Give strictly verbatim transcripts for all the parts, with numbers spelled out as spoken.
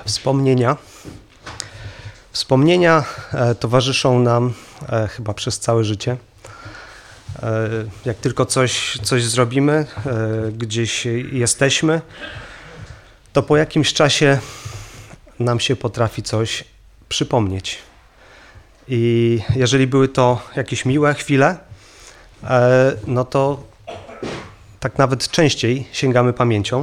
Wspomnienia. Wspomnienia towarzyszą nam chyba przez całe życie. Jak tylko coś, coś zrobimy, gdzieś jesteśmy, to po jakimś czasie nam się potrafi coś przypomnieć. I jeżeli były to jakieś miłe chwile, no to tak nawet częściej sięgamy pamięcią.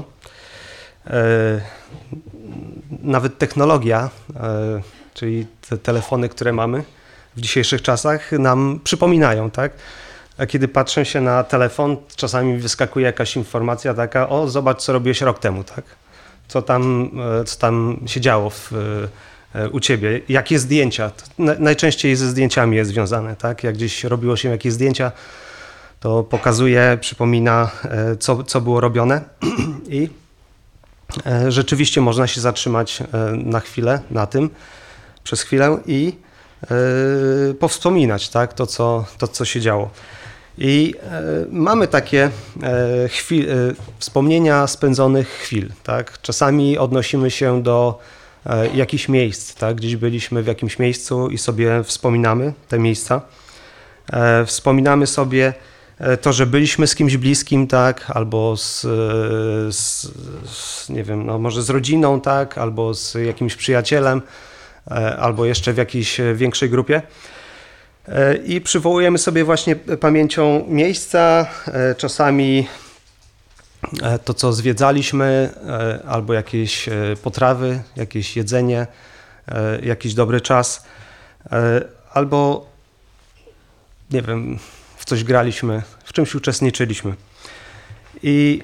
Nawet technologia, czyli te telefony, które mamy w dzisiejszych czasach, nam przypominają, tak? A kiedy patrzę się na telefon, czasami wyskakuje jakaś informacja taka: o, zobacz, co robiłeś rok temu, tak? Co tam, co tam się działo w, u ciebie, jakie zdjęcia. Najczęściej ze zdjęciami jest związane, tak? Jak gdzieś robiło się jakieś zdjęcia, to pokazuje, przypomina, co, co było robione i rzeczywiście można się zatrzymać na chwilę, na tym, przez chwilę i yy, powspominać, tak, to, co, to, co się działo. I yy, mamy takie yy, chwil, yy, wspomnienia spędzonych chwil, tak. Czasami odnosimy się do yy, jakichś miejsc, tak, gdzieś byliśmy w jakimś miejscu i sobie wspominamy te miejsca. Yy, wspominamy sobie to, że byliśmy z kimś bliskim, tak, albo z, z, z, nie wiem, no może z rodziną, tak, albo z jakimś przyjacielem, albo jeszcze w jakiejś większej grupie. I przywołujemy sobie właśnie pamięcią miejsca, czasami to, co zwiedzaliśmy, albo jakieś potrawy, jakieś jedzenie, jakiś dobry czas, albo, nie wiem, w coś graliśmy, w czymś uczestniczyliśmy. I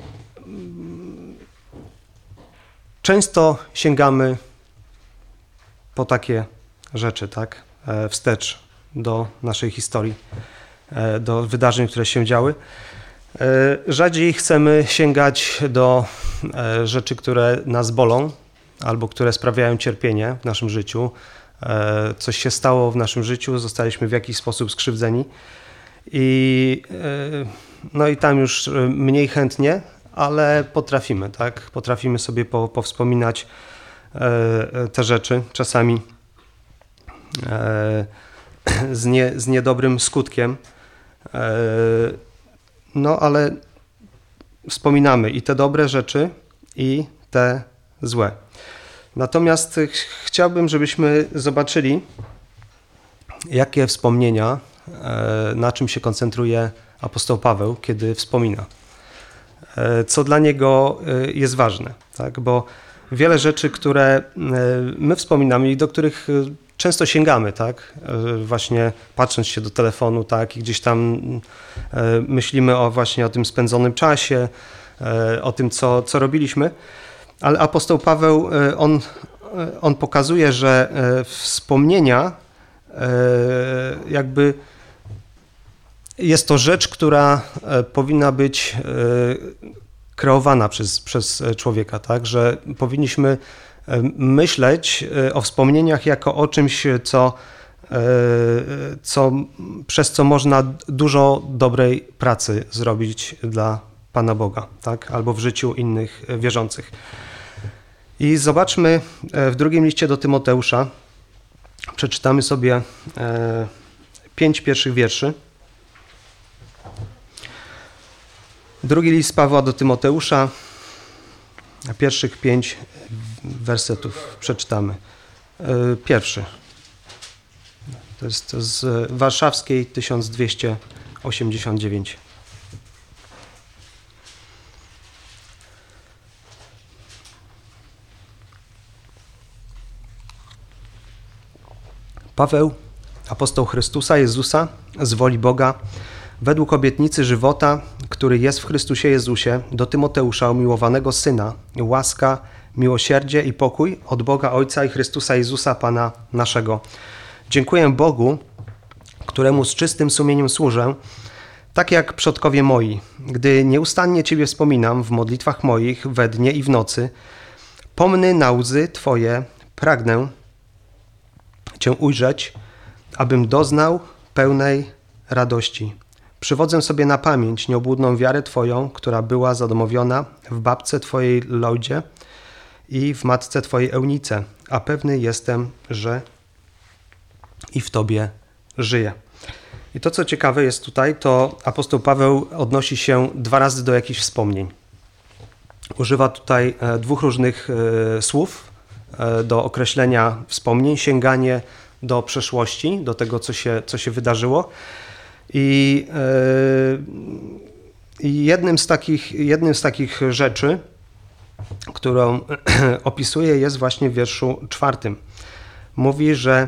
często sięgamy po takie rzeczy, tak, wstecz do naszej historii, do wydarzeń, które się działy. Rzadziej chcemy sięgać do rzeczy, które nas bolą, albo które sprawiają cierpienie w naszym życiu. Coś się stało w naszym życiu, zostaliśmy w jakiś sposób skrzywdzeni. I, no i tam już mniej chętnie, ale potrafimy, tak? Potrafimy sobie po, powspominać te rzeczy, czasami z, nie, z niedobrym skutkiem. No ale wspominamy i te dobre rzeczy, i te złe. Natomiast ch- chciałbym, żebyśmy zobaczyli, jakie wspomnienia, na czym się koncentruje apostoł Paweł, kiedy wspomina. Co dla niego jest ważne, tak? Bo wiele rzeczy, które my wspominamy i do których często sięgamy, tak? Właśnie patrząc się do telefonu, tak? I gdzieś tam myślimy o właśnie o tym spędzonym czasie, o tym, co, co robiliśmy. Ale apostoł Paweł, on, on pokazuje, że wspomnienia jakby jest to rzecz, która powinna być kreowana przez, przez człowieka, tak? Że powinniśmy myśleć o wspomnieniach jako o czymś, co, co, przez co można dużo dobrej pracy zrobić dla Pana Boga, tak? Albo w życiu innych wierzących. I zobaczmy w drugim liście do Tymoteusza, przeczytamy sobie pięć pierwszych wierszy. Drugi list Pawła do Tymoteusza, pierwszych pięć wersetów przeczytamy. Pierwszy. To jest z warszawskiej tysiąc dwieście osiemdziesiąt dziewięć. Paweł, apostoł Chrystusa Jezusa, z woli Boga, według obietnicy żywota, który jest w Chrystusie Jezusie, do Tymoteusza, umiłowanego Syna, łaska, miłosierdzie i pokój od Boga Ojca i Chrystusa Jezusa, Pana naszego. Dziękuję Bogu, któremu z czystym sumieniem służę, tak jak przodkowie moi, gdy nieustannie Ciebie wspominam w modlitwach moich we dnie i w nocy, pomny na łzy Twoje, pragnę Cię ujrzeć, abym doznał pełnej radości. Przywodzę sobie na pamięć nieobłudną wiarę Twoją, która była zadomowiona w babce Twojej Loidzie i w matce twojej Eunice, a pewny jestem, że i w tobie żyję. I to, co ciekawe jest tutaj, to apostoł Paweł odnosi się dwa razy do jakichś wspomnień. Używa tutaj dwóch różnych słów do określenia wspomnień, sięganie do przeszłości, do tego, co się, co się wydarzyło. I, i jednym z takich, jednym z takich rzeczy, którą opisuje, jest właśnie w wierszu czwartym. Mówi, że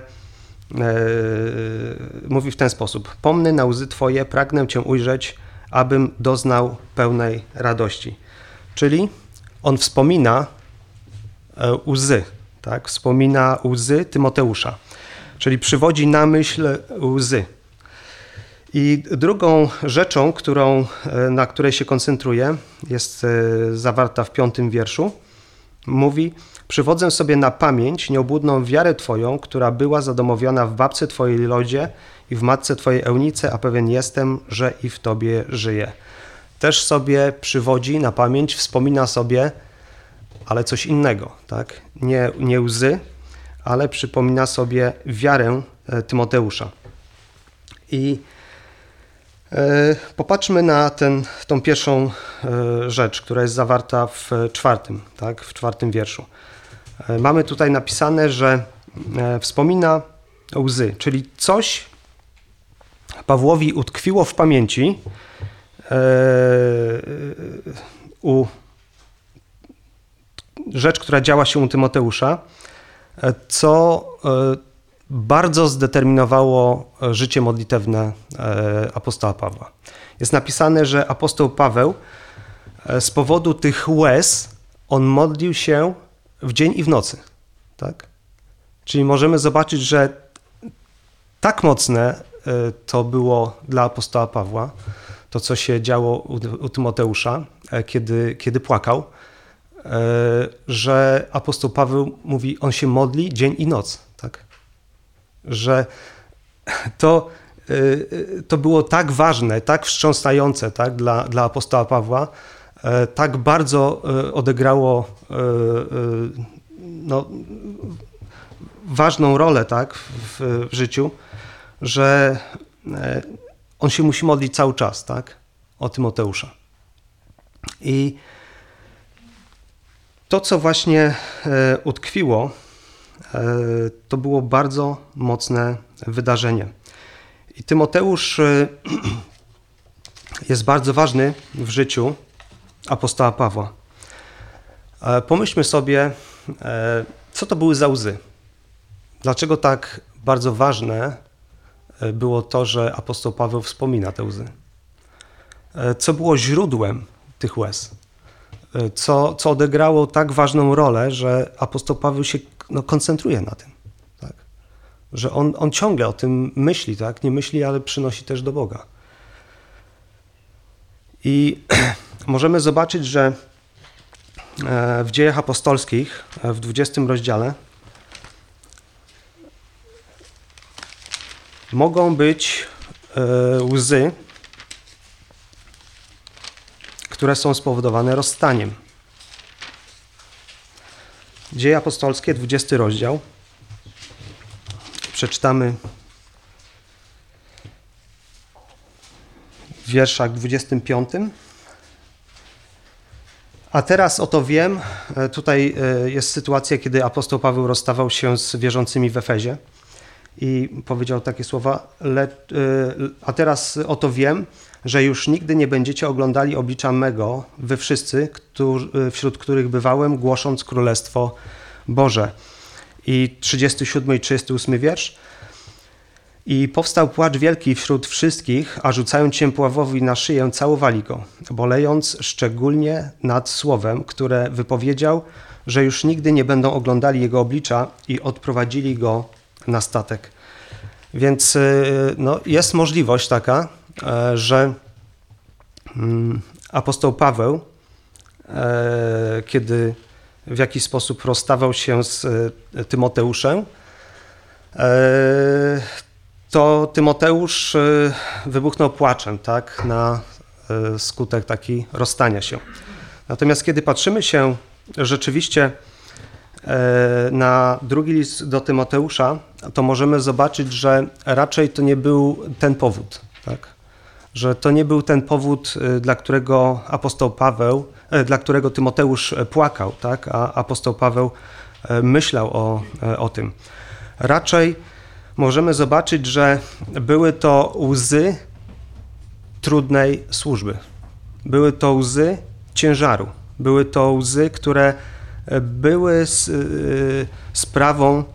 mówi w ten sposób: pomny na łzy Twoje, pragnę Cię ujrzeć, abym doznał pełnej radości. Czyli on wspomina łzy, tak? Wspomina łzy Tymoteusza, czyli przywodzi na myśl łzy. I drugą rzeczą, którą, na której się koncentruje, jest zawarta w piątym wierszu. Mówi: przywodzę sobie na pamięć nieobłudną wiarę Twoją, która była zadomowiona w babce Twojej Lodzie i w matce Twojej Eunice, a pewien jestem, że i w Tobie żyję. Też sobie przywodzi na pamięć, wspomina sobie, ale coś innego, tak? Nie, nie łzy, ale przypomina sobie wiarę Tymoteusza. I e, popatrzmy na ten, tą pierwszą e, rzecz, która jest zawarta w czwartym, tak? W czwartym wierszu. E, mamy tutaj napisane, że e, wspomina łzy, czyli coś Pawłowi utkwiło w pamięci e, u rzecz, która działa się u Tymoteusza, co bardzo zdeterminowało życie modlitewne apostoła Pawła. Jest napisane, że apostoł Paweł z powodu tych łez on modlił się w dzień i w nocy. Tak? Czyli możemy zobaczyć, że tak mocne to było dla apostoła Pawła, to co się działo u, u Tymoteusza, kiedy, kiedy płakał, że apostoł Paweł mówi, on się modli dzień i noc, tak? Że to, to było tak ważne, tak wstrząsające, tak? Dla, dla apostoła Pawła, tak bardzo odegrało no, ważną rolę, tak? w, w życiu, że on się musi modlić cały czas, tak? O Tymoteusza. I to, co właśnie utkwiło, to było bardzo mocne wydarzenie. I Tymoteusz jest bardzo ważny w życiu apostoła Pawła. Pomyślmy sobie, co to były za łzy. Dlaczego tak bardzo ważne było to, że apostoł Paweł wspomina te łzy? Co było źródłem tych łez? Co, co odegrało tak ważną rolę, że apostoł Paweł się no, koncentruje na tym, tak? Że on, on ciągle o tym myśli, tak? Nie myśli, ale przynosi też do Boga. I możemy zobaczyć, że w Dziejach Apostolskich w dwudziestym rozdziale mogą być łzy, które są spowodowane rozstaniem. Dzieje apostolskie, dwudziesty rozdział. Przeczytamy w wierszach dwudziestym piątym. A teraz oto wiem, tutaj jest sytuacja, kiedy apostoł Paweł rozstawał się z wierzącymi w Efezie i powiedział takie słowa: Le, a teraz oto wiem, że już nigdy nie będziecie oglądali oblicza mego, wy wszyscy, którzy, wśród których bywałem, głosząc Królestwo Boże. I trzydziesty siódmy i trzydziesty ósmy wiersz. I powstał płacz wielki wśród wszystkich, a rzucając się Pawłowi na szyję, całowali go, bolejąc szczególnie nad słowem, które wypowiedział, że już nigdy nie będą oglądali jego oblicza, i odprowadzili go na statek. Więc no, jest możliwość taka, że apostoł Paweł, kiedy w jakiś sposób rozstawał się z Tymoteuszem, to Tymoteusz wybuchnął płaczem, tak, na skutek taki rozstania się. Natomiast kiedy patrzymy się rzeczywiście na drugi list do Tymoteusza, to możemy zobaczyć, że raczej to nie był ten powód, tak? Że to nie był ten powód, dla którego apostoł Paweł, dla którego Tymoteusz płakał, tak? A apostoł Paweł myślał o, o tym. Raczej możemy zobaczyć, że były to łzy trudnej służby. Były to łzy ciężaru. Były to łzy, które były sprawą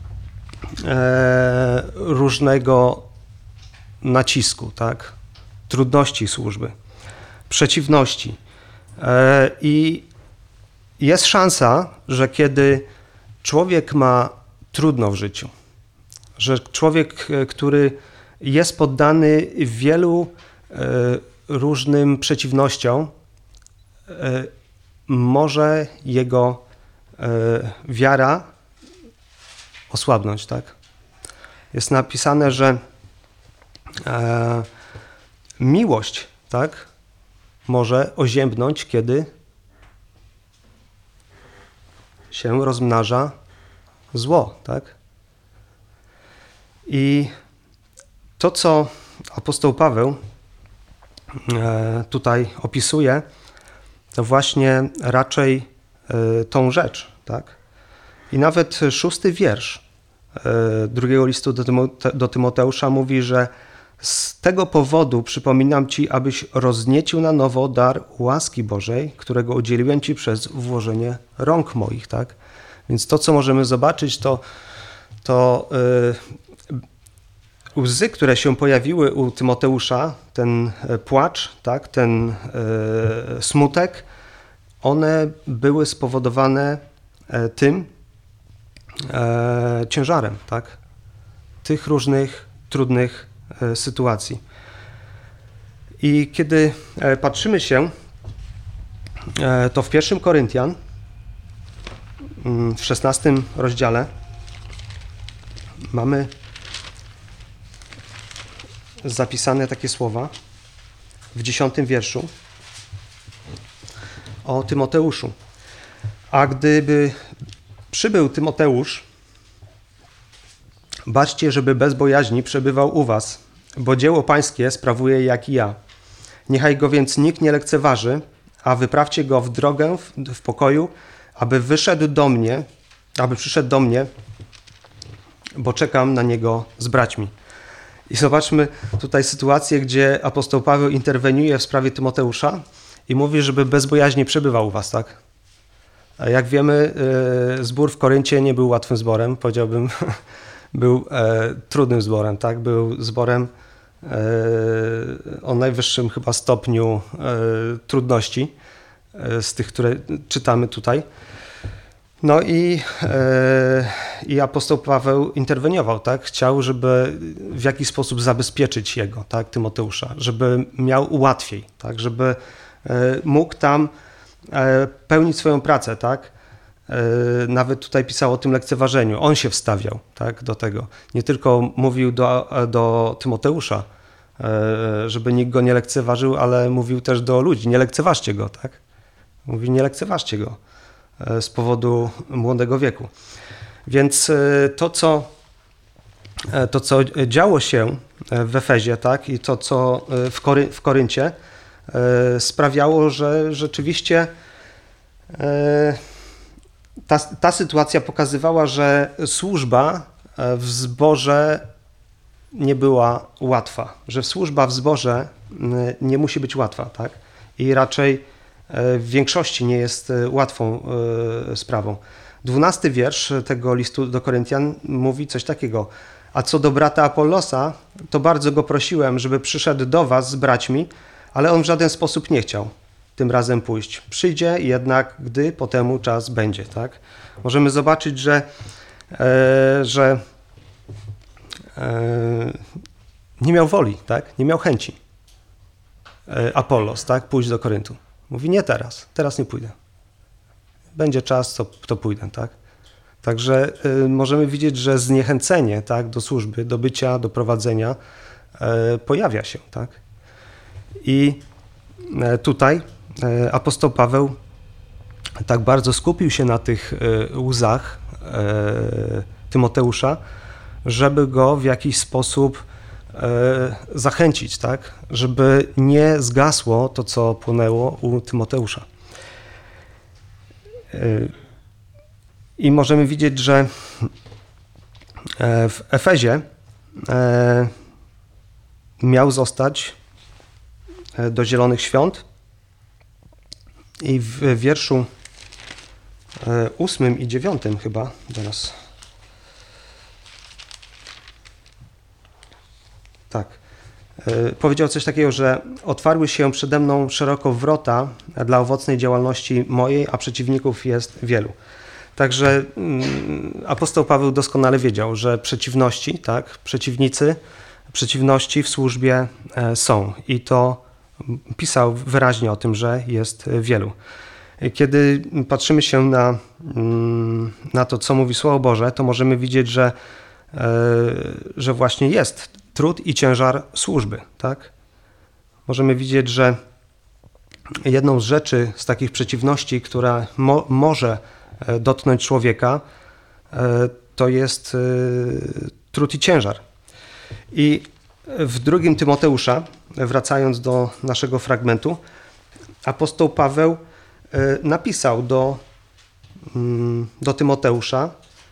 różnego nacisku, tak? Trudności służby, przeciwności. I jest szansa, że kiedy człowiek ma trudno w życiu, że człowiek, który jest poddany wielu różnym przeciwnościom, może jego wiara osłabnąć, tak? Jest napisane, że miłość, tak, może oziębnąć, kiedy się rozmnaża zło, tak? I to, co apostoł Paweł tutaj opisuje, to właśnie raczej tą rzecz, tak? I nawet szósty wiersz drugiego listu do, Tymote- do Tymoteusza mówi, że z tego powodu przypominam ci, abyś rozniecił na nowo dar łaski Bożej, którego udzieliłem ci przez włożenie rąk moich, tak? Więc to, co możemy zobaczyć, to, to yy, łzy, które się pojawiły u Tymoteusza, ten płacz, tak? Ten yy, smutek, one były spowodowane yy, tym yy, ciężarem, tak? Tych różnych trudnych sytuacji. I kiedy patrzymy się, to w pierwszym Koryntian, w szesnastym rozdziale, mamy zapisane takie słowa w dziesiątym wierszu o Tymoteuszu. A gdyby przybył Tymoteusz, baczcie, żeby bez bojaźni przebywał u was, bo dzieło pańskie sprawuje jak i ja. Niechaj go więc nikt nie lekceważy, a wyprawcie go w drogę, w, w pokoju, aby wyszedł do mnie, aby przyszedł do mnie, bo czekam na niego z braćmi. I zobaczmy tutaj sytuację, gdzie apostoł Paweł interweniuje w sprawie Tymoteusza i mówi, żeby bez bojaźni przebywał u was, tak? A jak wiemy, zbór w Koryncie nie był łatwym zborem, powiedziałbym, był e, trudnym zborem, tak? Był zborem e, o najwyższym chyba stopniu e, trudności e, z tych, które czytamy tutaj. No i, e, i apostoł Paweł interweniował, tak? Chciał, żeby w jakiś sposób zabezpieczyć jego, tak? Tymoteusza, żeby miał łatwiej, tak? Żeby e, mógł tam e, pełnić swoją pracę, tak? Nawet tutaj pisał o tym lekceważeniu. On się wstawiał, tak, do tego. Nie tylko mówił do, do Tymoteusza, żeby nikt go nie lekceważył, ale mówił też do ludzi. Nie lekceważcie go, tak? Mówi, nie lekceważcie go z powodu młodego wieku. Więc to, co, to, co działo się w Efezie, tak, i to, co w, Kory, w Koryncie, sprawiało, że rzeczywiście Ta, ta sytuacja pokazywała, że służba w zborze nie była łatwa, że służba w zborze nie musi być łatwa, tak? I raczej w większości nie jest łatwą sprawą. Dwunasty wiersz tego listu do Koryntian mówi coś takiego. A co do brata Apollosa, to bardzo go prosiłem, żeby przyszedł do was z braćmi, ale on w żaden sposób nie chciał tym razem pójść. Przyjdzie jednak, gdy po temu czas będzie, tak? Możemy zobaczyć, że, e, że e, nie miał woli, tak? Nie miał chęci e, Apollos, tak? Pójść do Koryntu. Mówi, nie teraz, teraz nie pójdę. Będzie czas, to, to pójdę, tak? Także e, możemy widzieć, że zniechęcenie, tak? Do służby, do bycia, do prowadzenia e, pojawia się, tak? I e, tutaj apostoł Paweł tak bardzo skupił się na tych łzach Tymoteusza, żeby go w jakiś sposób zachęcić, tak? Żeby nie zgasło to, co płonęło u Tymoteusza. I możemy widzieć, że w Efezie miał zostać do Zielonych Świąt i w wierszu ósmym i dziewiątym chyba, teraz tak, powiedział coś takiego, że otwarły się przede mną szeroko wrota dla owocnej działalności mojej, a przeciwników jest wielu. Także apostoł Paweł doskonale wiedział, że przeciwności, tak, przeciwnicy, przeciwności w służbie są i to pisał wyraźnie o tym, że jest wielu. Kiedy patrzymy się na, na to, co mówi Słowo Boże, to możemy widzieć, że, że właśnie jest trud i ciężar służby, tak? Możemy widzieć, że jedną z rzeczy, z takich przeciwności, która mo, może dotknąć człowieka, to jest trud i ciężar. I w drugim Tymoteusza, wracając do naszego fragmentu, apostoł Paweł napisał do, do Tymoteusza,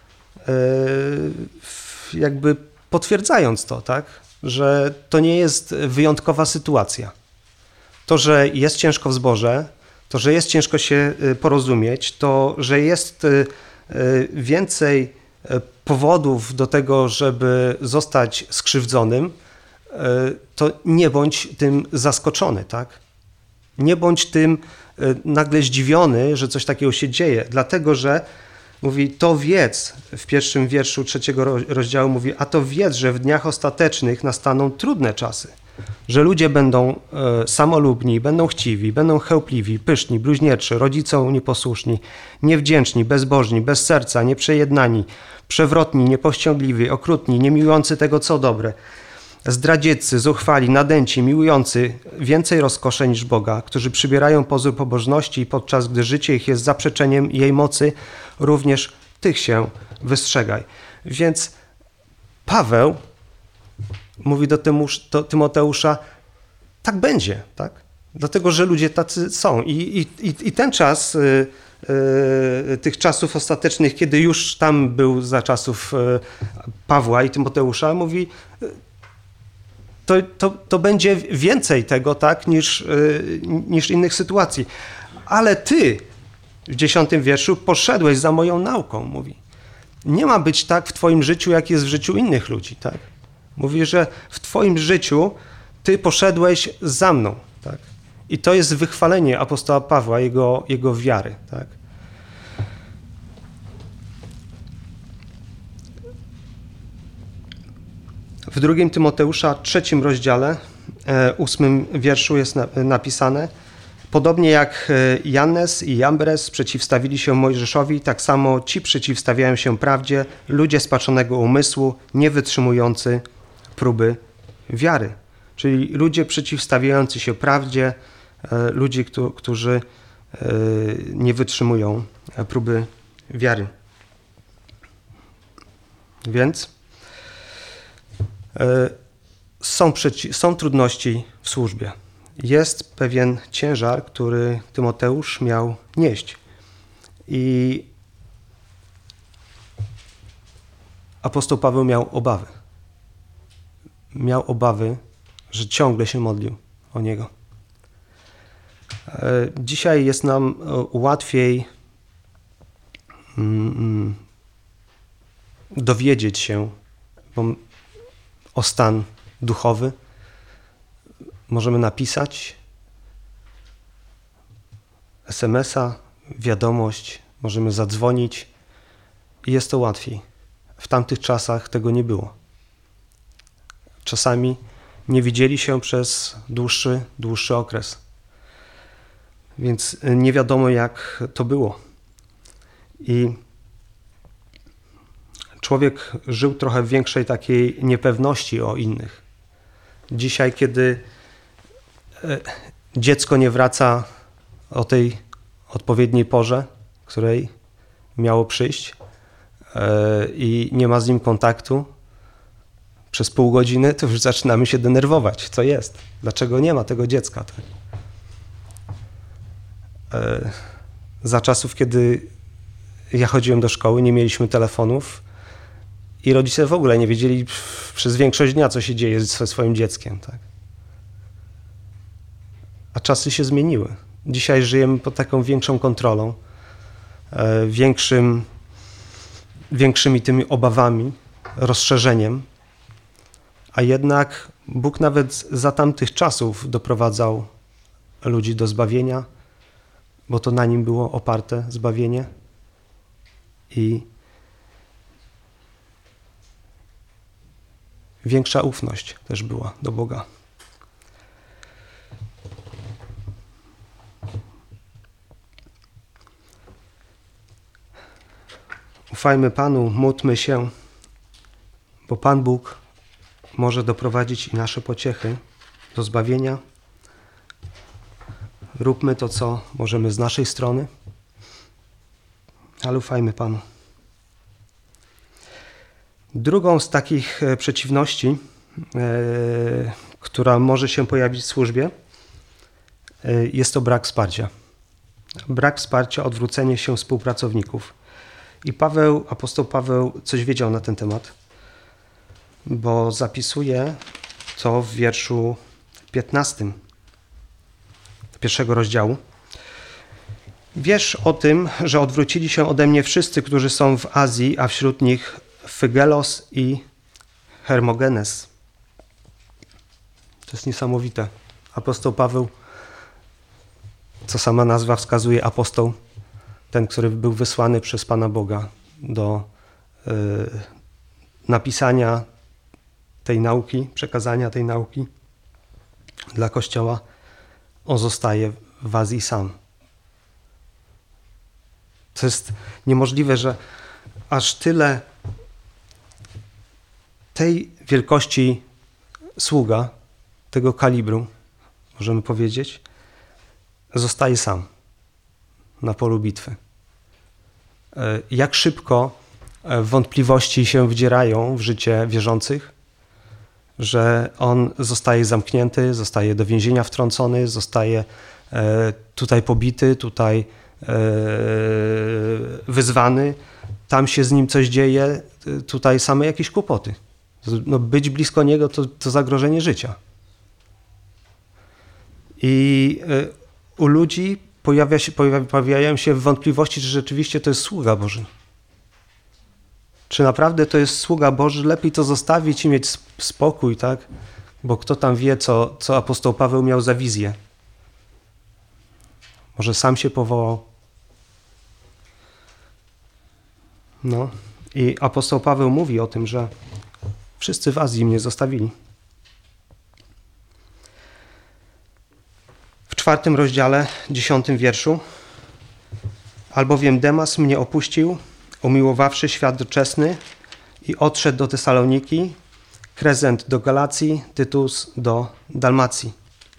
jakby potwierdzając to, tak, że to nie jest wyjątkowa sytuacja. To, że jest ciężko w zborze, to, że jest ciężko się porozumieć, to, że jest więcej powodów do tego, żeby zostać skrzywdzonym, to nie bądź tym zaskoczony, tak? Nie bądź tym nagle zdziwiony, że coś takiego się dzieje, dlatego że mówi, to wiedz, w pierwszym wierszu trzeciego rozdziału mówi, a to wiedz, że w dniach ostatecznych nastaną trudne czasy, że ludzie będą samolubni, będą chciwi, będą chełpliwi, pyszni, bluźnierczy, rodzicom nieposłuszni, niewdzięczni, bezbożni, bez serca, nieprzejednani, przewrotni, niepościągliwi, okrutni, niemiłujący tego, co dobre, zdradzieccy, zuchwali, nadęci, miłujący więcej rozkosze niż Boga, którzy przybierają pozór pobożności i podczas gdy życie ich jest zaprzeczeniem jej mocy, również tych się wystrzegaj. Więc Paweł mówi do, Tymusz, do Tymoteusza, tak będzie, tak? Dlatego, że ludzie tacy są. I, i, i ten czas, y, y, tych czasów ostatecznych, kiedy już tam był za czasów y, Pawła i Tymoteusza, mówi, to, to, to będzie więcej tego, tak, niż, y, niż innych sytuacji. Ale ty, w dziesiątym wierszu, poszedłeś za moją nauką, mówi. Nie ma być tak w twoim życiu, jak jest w życiu innych ludzi, tak? Mówi, że w twoim życiu ty poszedłeś za mną, tak? I to jest wychwalenie apostoła Pawła, jego, jego wiary, tak? W drugim Tymoteusza, trzecim rozdziale, ósmym wierszu jest napisane: podobnie jak Jannes i Jambres przeciwstawili się Mojżeszowi, tak samo ci przeciwstawiają się prawdzie, ludzie spaczonego umysłu, nie wytrzymujący próby wiary. Czyli ludzie przeciwstawiający się prawdzie, ludzie, którzy nie wytrzymują próby wiary. Więc są, przeci- są trudności w służbie. Jest pewien ciężar, który Tymoteusz miał nieść. I apostoł Paweł miał obawy. Miał obawy, że ciągle się modlił o niego. Dzisiaj jest nam łatwiej dowiedzieć się o stan duchowy. Możemy napisać es em es a, wiadomość, możemy zadzwonić i jest to łatwiej. W tamtych czasach tego nie było. Czasami nie widzieli się przez dłuższy, dłuższy okres. Więc nie wiadomo, jak to było. I człowiek żył trochę w większej takiej niepewności o innych. Dzisiaj, kiedy dziecko nie wraca o tej odpowiedniej porze, której miało przyjść i nie ma z nim kontaktu przez pół godziny, to już zaczynamy się denerwować. Co jest? Dlaczego nie ma tego dziecka? Tak? Za czasów, kiedy ja chodziłem do szkoły, nie mieliśmy telefonów i rodzice w ogóle nie wiedzieli przez większość dnia, co się dzieje ze swoim dzieckiem. Tak? A czasy się zmieniły. Dzisiaj żyjemy pod taką większą kontrolą, większym, większymi tymi obawami, rozszerzeniem, a jednak Bóg nawet za tamtych czasów doprowadzał ludzi do zbawienia, bo to na nim było oparte zbawienie i większa ufność też była do Boga. Ufajmy Panu, módlmy się, bo Pan Bóg może doprowadzić i nasze pociechy do zbawienia. Róbmy to, co możemy z naszej strony, ale ufajmy Panu. Drugą z takich przeciwności, e, która może się pojawić w służbie, e, jest to brak wsparcia. Brak wsparcia, odwrócenie się współpracowników. I Paweł, apostoł Paweł coś wiedział na ten temat, bo zapisuje to w wierszu piętnastym pierwszego rozdziału. Wiesz o tym, że odwrócili się ode mnie wszyscy, którzy są w Azji, a wśród nich Fygelos i Hermogenes. To jest niesamowite. Apostoł Paweł, co sama nazwa wskazuje, apostoł, ten, który był wysłany przez Pana Boga do y, napisania tej nauki, przekazania tej nauki dla Kościoła, on zostaje w Azji sam. To jest niemożliwe, że aż tyle tej wielkości sługa, tego kalibru, możemy powiedzieć, zostaje sam na polu bitwy. Jak szybko wątpliwości się wdzierają w życie wierzących, że on zostaje zamknięty, zostaje do więzienia wtrącony, zostaje tutaj pobity, tutaj wyzwany, tam się z nim coś dzieje, tutaj same jakieś kłopoty. No, być blisko niego to, to zagrożenie życia. I u ludzi pojawia się, pojawiają się wątpliwości, czy rzeczywiście to jest sługa Boży. Czy naprawdę to jest sługa Boży? Lepiej to zostawić i mieć spokój, tak? Bo kto tam wie, co, co apostoł Paweł miał za wizję. Może sam się powołał. No i apostoł Paweł mówi o tym, że wszyscy w Azji mnie zostawili. W czwartym rozdziale, dziesiątym wierszu. Albowiem Demas mnie opuścił, umiłowawszy świat doczesny i odszedł do Tesaloniki, Krezent do Galacji, Tytus do Dalmacji.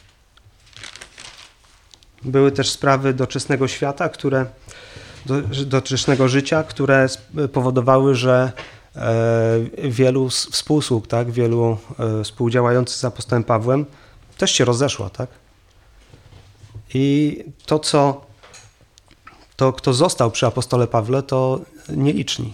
Były też sprawy doczesnego świata, które, do, doczesnego życia, które powodowały, że e, wielu współsług, tak, wielu e, współdziałających z apostołem Pawłem też się rozeszło, tak? I to, co to, kto został przy apostole Pawle, to nieliczni.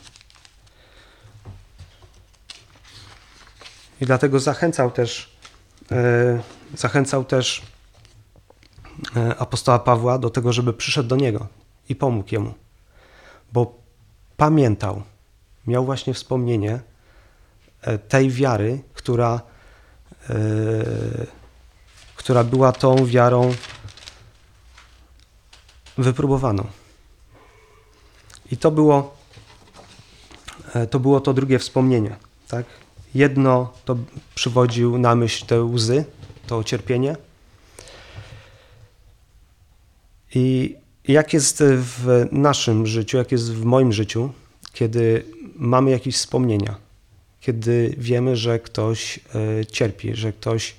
I dlatego zachęcał też, e, zachęcał też e, apostoła Pawła do tego, żeby przyszedł do niego i pomógł jemu. Bo pamiętał, miał właśnie wspomnienie e, tej wiary, która, e, która była tą wiarą wypróbowaną. I to było, e, to było to drugie wspomnienie, tak? Jedno to przywodził na myśl te łzy, to cierpienie. I jak jest w naszym życiu, jak jest w moim życiu, kiedy mamy jakieś wspomnienia, kiedy wiemy, że ktoś cierpi, że ktoś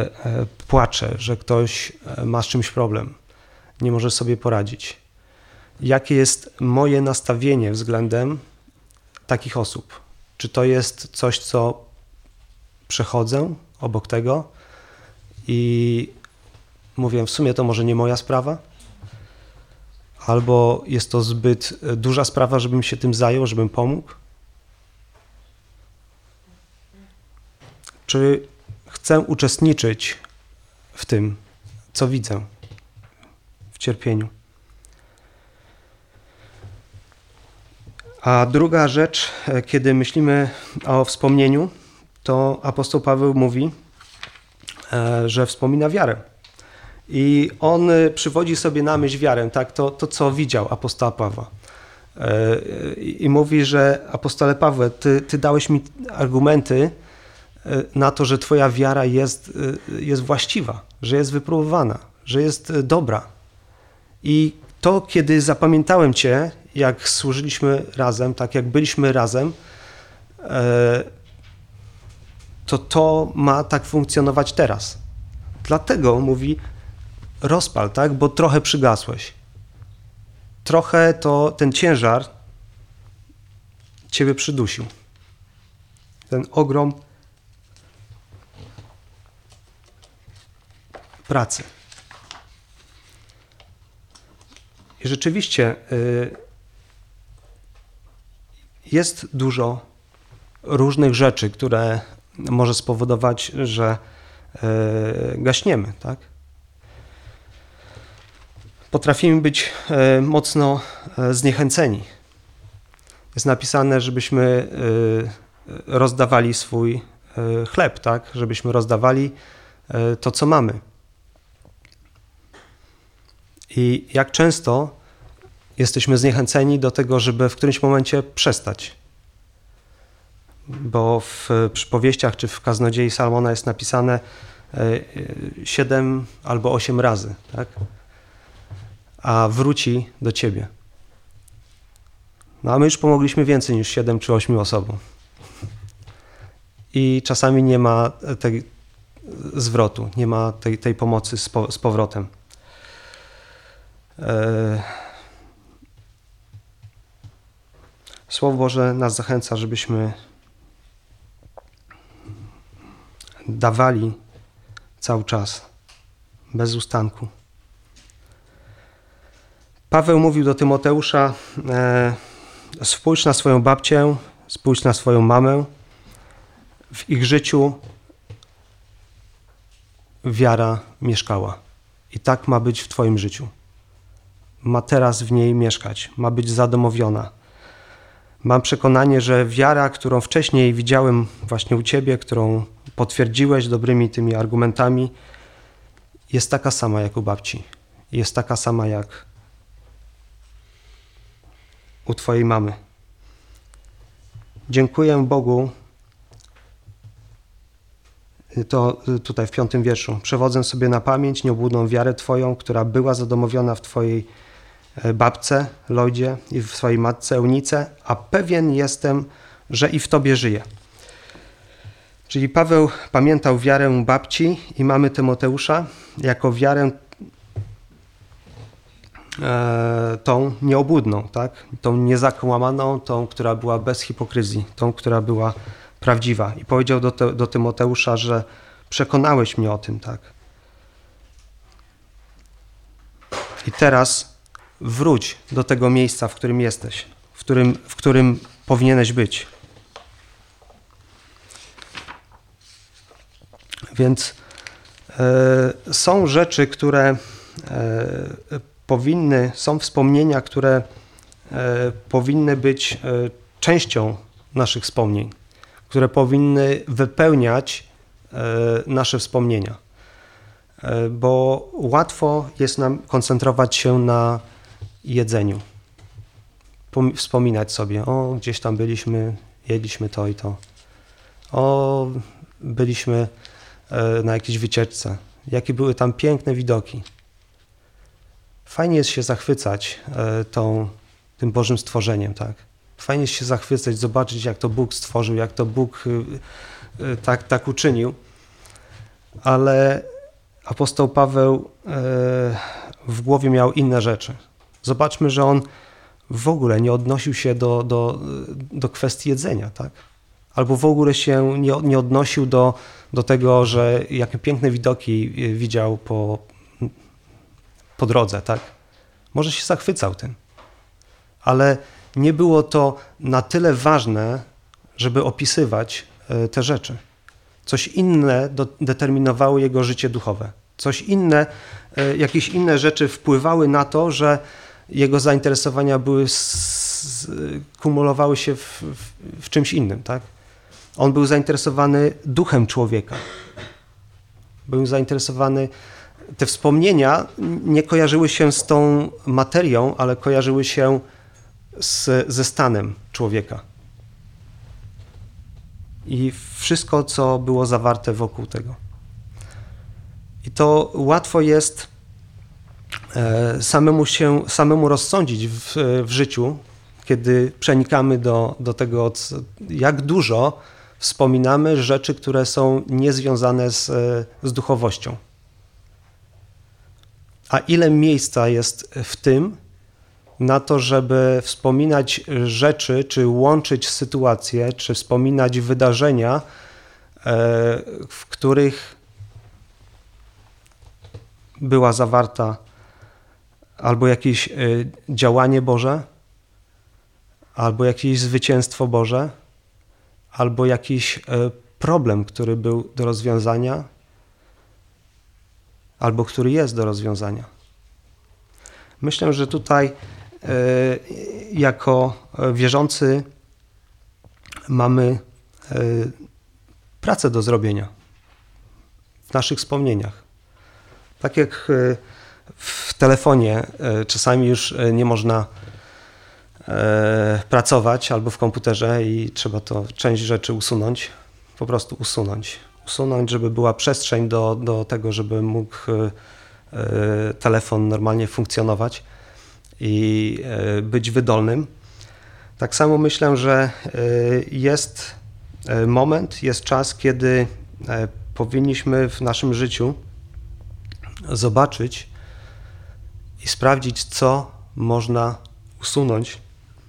płacze, że ktoś ma z czymś problem, nie może sobie poradzić. jakie jest moje nastawienie względem takich osób. Czy to jest coś, co przechodzę obok tego i mówię, w sumie to może nie moja sprawa, albo jest to zbyt duża sprawa, żebym się tym zajął, żebym pomógł? Czy chcę uczestniczyć w tym, co widzę, w cierpieniu? A druga rzecz, kiedy myślimy o wspomnieniu, to apostoł Paweł mówi, że wspomina wiarę. I on przywodzi sobie na myśl wiarę, tak? to, to co widział apostoła Pawła. I mówi, że apostole Pawle, ty, ty dałeś mi argumenty na to, że twoja wiara jest, jest właściwa, że jest wypróbowana, że jest dobra. I to, kiedy zapamiętałem cię, jak służyliśmy razem, tak jak byliśmy razem, to to ma tak funkcjonować teraz. Dlatego mówi, rozpal, tak, bo trochę przygasłeś. Trochę to ten ciężar ciebie przydusił. Ten ogrom pracy. I rzeczywiście y, jest dużo różnych rzeczy, które może spowodować, że y, gaśniemy, tak? Potrafimy być y, mocno y, zniechęceni. Jest napisane, żebyśmy y, rozdawali swój y, chleb, tak? Żebyśmy rozdawali y, to, co mamy. I jak często jesteśmy zniechęceni do tego, żeby w którymś momencie przestać. Bo w przypowieściach czy w kaznodziei Salomona jest napisane siedem albo osiem razy, tak? A wróci do ciebie. No a my już pomogliśmy więcej niż siedem czy ośmiu osobom. I czasami nie ma tej zwrotu, nie ma tej, tej pomocy z, po, z powrotem. Słowo Boże nas zachęca, żebyśmy dawali cały czas, bez ustanku. Paweł mówił do Tymoteusza, e, spójrz na swoją babcię, spójrz na swoją mamę. W ich życiu wiara mieszkała. I tak ma być w twoim życiu. Ma teraz w niej mieszkać, ma być zadomowiona. Mam przekonanie, że wiara, którą wcześniej widziałem właśnie u ciebie, którą potwierdziłeś dobrymi tymi argumentami, jest taka sama jak u babci. Jest taka sama jak u twojej mamy. Dziękuję Bogu, to tutaj w piątym wierszu. Przewodzę sobie na pamięć nieobłudną wiarę twoją, która była zadomowiona w twojej babce, Lojdzie i w swojej matce Eunice, a pewien jestem, że i w tobie żyje. Czyli Paweł pamiętał wiarę babci i mamy Tymoteusza jako wiarę e, tą nieobłudną, tak? Tą niezakłamaną, tą, która była bez hipokryzji, tą, która była prawdziwa. I powiedział do, te, do Tymoteusza, że przekonałeś mnie o tym, tak? I teraz wróć do tego miejsca, w którym jesteś, w którym, w którym powinieneś być. Więc y, są rzeczy, które y, powinny, są wspomnienia, które y, powinny być y, częścią naszych wspomnień, które powinny wypełniać y, nasze wspomnienia. Y, bo łatwo jest nam koncentrować się na jedzeniu. Wspominać sobie, o, gdzieś tam byliśmy, jedliśmy to i to. O, byliśmy na jakiejś wycieczce. Jakie były tam piękne widoki. Fajnie jest się zachwycać tą, tym Bożym stworzeniem, tak? Fajnie jest się zachwycać, zobaczyć, jak to Bóg stworzył, jak to Bóg tak, tak uczynił. Ale apostoł Paweł w głowie miał inne rzeczy. Zobaczmy, że on w ogóle nie odnosił się do, do, do kwestii jedzenia, tak? Albo w ogóle się nie, nie odnosił do, do tego, że jakie piękne widoki widział po, po drodze, tak? Może się zachwycał tym, ale nie było to na tyle ważne, żeby opisywać te rzeczy. Coś inne do, determinowało jego życie duchowe. Coś inne, jakieś inne rzeczy wpływały na to, że jego zainteresowania były, s, kumulowały się w, w, w czymś innym, tak? On był zainteresowany duchem człowieka. Był zainteresowany, te wspomnienia nie kojarzyły się z tą materią, ale kojarzyły się z, ze stanem człowieka. I wszystko, co było zawarte wokół tego. I to łatwo jest samemu się, samemu rozsądzić w, w życiu, kiedy przenikamy do, do tego, jak dużo wspominamy rzeczy, które są niezwiązane z, z duchowością. A ile miejsca jest w tym, na to, żeby wspominać rzeczy, czy łączyć sytuacje, czy wspominać wydarzenia, w których była zawarta albo jakieś działanie Boże, albo jakieś zwycięstwo Boże, albo jakiś problem, który był do rozwiązania, albo który jest do rozwiązania. Myślę, że tutaj jako wierzący mamy pracę do zrobienia w naszych wspomnieniach. Tak jak w telefonie czasami już nie można pracować albo w komputerze i trzeba to część rzeczy usunąć, po prostu usunąć. Usunąć, żeby była przestrzeń do, do tego, żeby mógł telefon normalnie funkcjonować i być wydolnym. Tak samo myślę, że jest moment, jest czas, kiedy powinniśmy w naszym życiu zobaczyć i sprawdzić, co można usunąć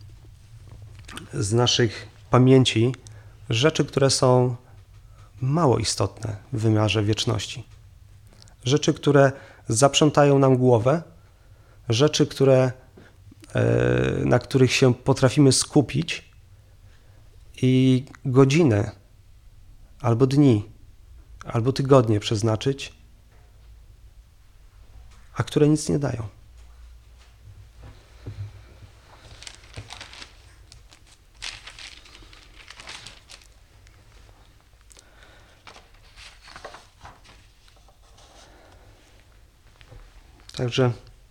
z naszych pamięci, rzeczy, które są mało istotne w wymiarze wieczności. Rzeczy, które zaprzątają nam głowę, rzeczy, które, na których się potrafimy skupić i godzinę, albo dni, albo tygodnie przeznaczyć, a które nic nie dają. Także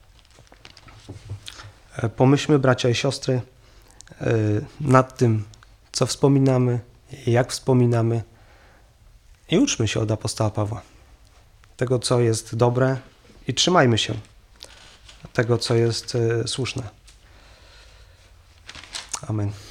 pomyślmy, bracia i siostry, nad tym, co wspominamy, jak wspominamy i uczmy się od apostoła Pawła. Tego, co jest dobre i trzymajmy się tego, co jest słuszne. Amen.